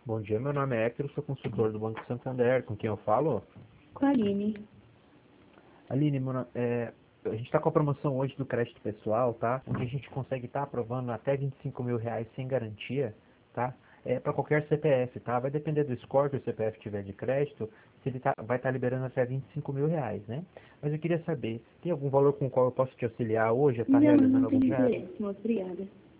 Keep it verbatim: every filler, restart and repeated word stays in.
Bom dia, meu nome é Héctor, sou consultor do Banco Santander, com quem eu falo? Com a Aline. Aline, meu no- é, a gente está com a promoção hoje do crédito pessoal, tá? Onde a gente consegue estar aprovando até vinte e cinco mil reais sem garantia, tá? É para qualquer C P F, tá? Vai depender do score que o C P F tiver de crédito, se ele tá, vai estar liberando até vinte e cinco mil reais, né? Mas eu queria saber, tem algum valor com o qual eu posso te auxiliar hoje a estar Não, eu não realizando algum tenho projeto? interesse, moço. Obrigada.